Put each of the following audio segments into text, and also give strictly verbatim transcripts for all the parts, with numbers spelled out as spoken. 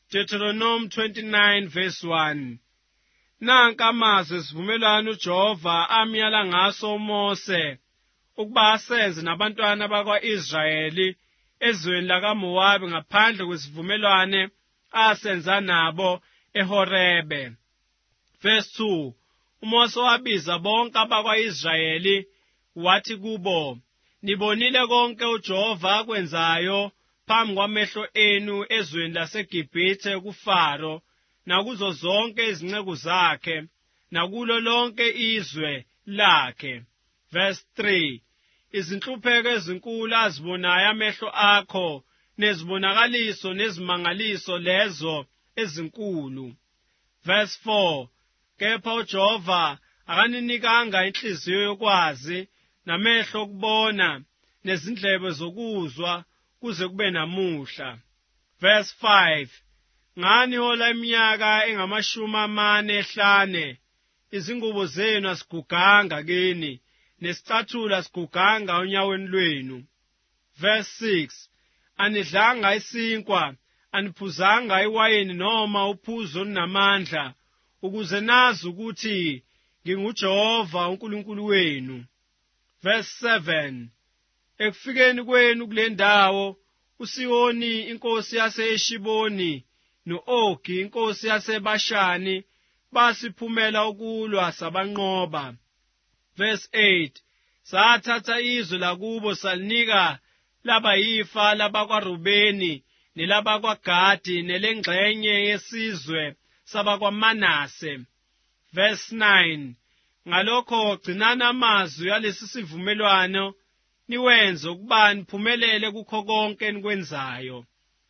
Deuteronomy twenty-nine verse one. Nanka amazwi esivumelwano uJehova amyala ngaso uMose ukuba asenze nabantwana bakwa-Israyeli ezweni lakaMowabi ngaphandle kwesivumelwane asenza nabo eHorebe. Verse two. uMose wabiza bonke abakwa-Israyeli wathi kubo, nibonile konke uJehova akwenzayo phambi kwamehlo enu ezweni laseGibhithe kuFaro nakuzo zonke izinceku zakhe nakulo lonke izwe lakhe. Verse three. Izinhlupheko ezinkulu azibonayo amehlo akho nezibonakaliso nezimangaliso lezo ezinkulu. Verse four. Kepha uJehova akaninikanga inhliziyo yokwazi namehlo okubona nezindlebe zokuzwa kuze kube namuhla. Verse five. Ngani hola iminyaka engamashumi amane ehlane izingubo zenu asiguganga kini nesicathulo asiguganga onyaweni lwenu. Verse six. Anidlanga isinkwa aniphuzanga iwayini noma uphuzo olunamandla ukuze nazi ukuthi nginguJehova uNkulunkulu wenu. Verse seven. Ekufikeni kwenu kule ndawo uSihoni inkosi yase-Heshiboni no-Ogi inkosi yaseBashani basiphumela ukulwa sabanqoba. Verse eight. Sathatha izwe lakubo salinika laba yifa labakwaRubeni nelabakwaGadi nelengxenye yesizwe sabakwaManase. Verse nine. Ngalokho gcinana amazwi alesi sivumelwano niwenze ukuba niphumelele kukho konke enikwenzayo.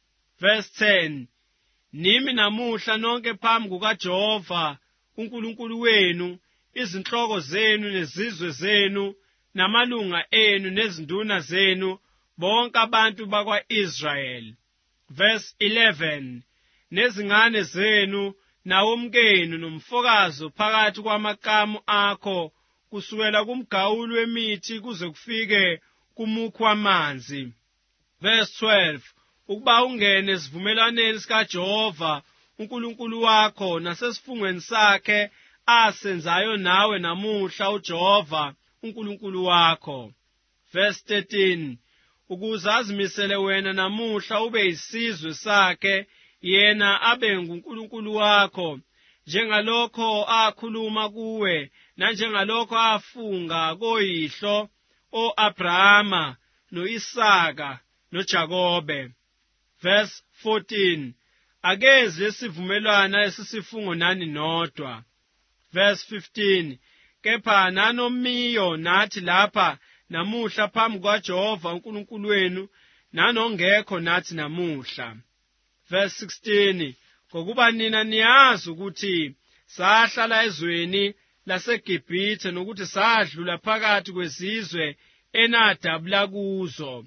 Verse ten. Nimi namuhla nonke phambi kukaJehova uNkulunkulu wenu izinhloko zenu nezizwe zenu namalunga enu nezinduna zenu bonke abantu bakwa-Israyeli. Verse eleven. Nezingane zenu nawomkenu nomfokazo phakathi kwamakamu akho kusukela kumgawulo wemithi kuze kufike kumukhu wamanzi. Verse twelve. Ukuba ungene esivumelwaneni sikaJehova uNkulunkulu wakho nasesifungweni sakhe asenzayo nawe namuhla uJehova uNkulunkulu wakho. Verse thirteen. Ukuze azimisele wena namuhla ube isizwe sakhe yena abe nguNkulunkulu wakho njengalokho akhuluma kuwe nanjengalokho afunga koyihlo o-Abrahama no-Isaka noJakobe. Verse fourteen. Akezi lesivumelwano esisifungo nani nodwa. Verse fifteen. Kepha nanomiyo nathi lapha namuhla phambi kwaJehova uNkulunkulu wenu nanongekho nathi namuhla. Verse sixteen. Ngokuba nina niyazi ukuthi sahlala ezweni laseGibhithe nokuthi sadlula phakathi kwezizwe enadabula kuzo.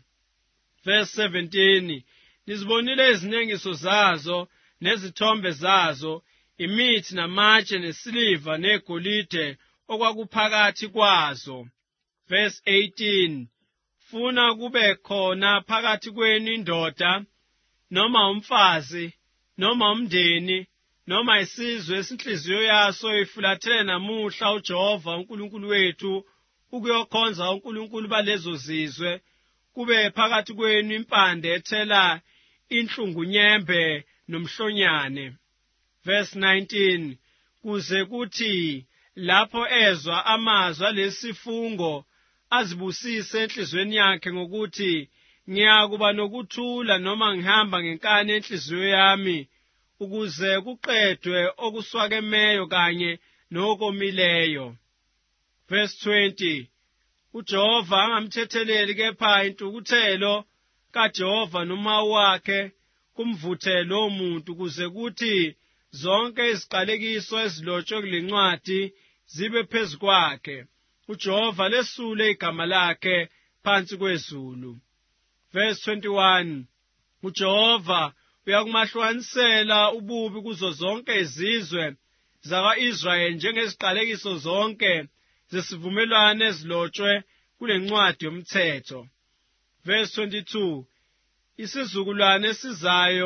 Verse seventeen. Nizibonile izinengiso zazo nezithombe zazo, imithi namatshe nesiliva negolide okwakuphakathi kwazo. Verse eighteen. Funa kube khona phakathi kwenu indoda noma umfazi noma umndeni noma isizwe esinhliziyo yaso ifulathele namuhla uJehova uNkulunkulu wethu ukuyokhonza uNkulunkulu balezo zizwe, kube phakathi kwenu impande ethela inhlungunyembe nomhlonyane. Verse nineteen. Kuze kuthi lapho ezwa amazwi alesifungo azibusise enhlizweni yakhe ngokuthi ngiyakuba nokuthula noma ngihamba ngenkani enhliziyo yami ukuze kuqedwe okuswakemeyo kanye nokomileyo. Verse twenty. uJehova angamthetheleli kepha intukuthelo kaJehova noma wakhe kumvuthelo umuntu kuze kuthi zonke iziqalekiso ezilotshwe kulencwadi zibe phezu kwakhe, uJehova lesule igama lakhe phansi kwezulu. Verse twenty-one. uJehova uyakumahlukanisela ububi kuzo zonke izizwe zakwa-Israyeli njengeziqalekiso zonke zesivumelwano ezilotshwe kule ncwadi yomthetho. Verse twenty-two. Isizukulwane esizayo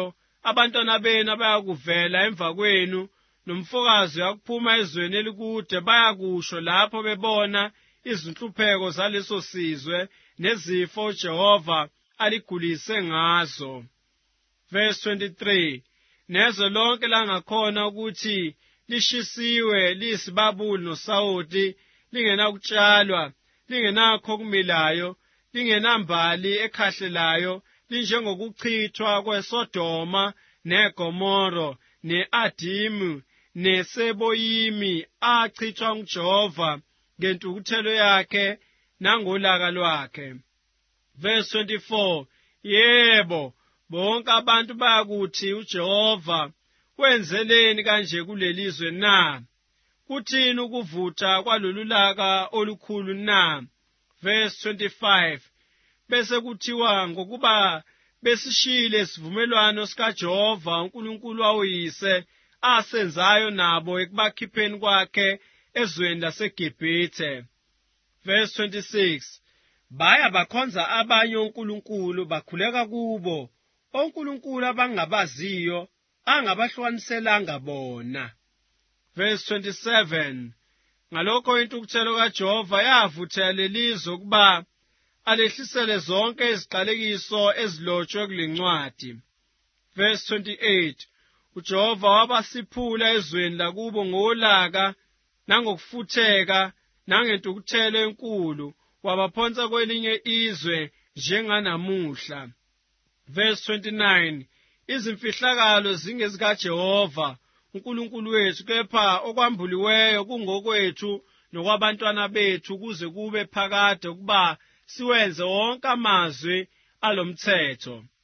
abantwana benu abayakuvela emva kwenu nomfokazi uyakuphuma ezweni elikude bayakusho lapho bebona izinhlupheko zaleso sizwe nezifo uJehova aligulise ngazo. Verse twenty-three. Nezwe lonke langakhona ukuthi lishisiwe liyisibabuli nosawoti, lingenakutshalwa, lingenakho okumilayo, lingenambali ekhahlelayo, linjengokuchithwa kweSodoma neGomoro ne-Adimu neSeboyimi achithwa nguJehova ngentukuthelo yakhe nangolaka lwakhe. Verse twenty-four. Yebo, bonke abantu bayakuthi uJehova wenzeleni kanje kulelizwe na? Kuthini ukuvutha kwalolulaka olukhulu na? Verse twenty-five. Bese kuthiwa ngokuba besishile isivumelwano sikaJehova uNkulunkulu wawuyise asenzayo nabo ekubakhipheni kwakhe ezweni laseGibhithe. Verse twenty-six. Baya bakhonza abanye onkulunkulu bakhuleka kubo, onkulunkulu abangabaziyo angabahlukaniselanga bona. Verse twenty-seven. Ngalokho intukuthelo kaJehova yavuthela lelizwe ukuba alehlisele zonke iziqalekiso ezilotshwe kulencwadi. Verse twenty-eight. uJehova wabasiphula ezweni lakubo ngolaka nangokufutheka nangentukuthelo enkulu, wabaphonsa kwelinye izwe njenganamuhla. Verse twenty-nine. Izimfihlakalo zingezikaJehova uNkulunkulu wethu, kepha okwambuliweyo kungokwethu nokwabantwana bethu kuze kube phakade ukuba siwenze wonke amazwi alomthetho.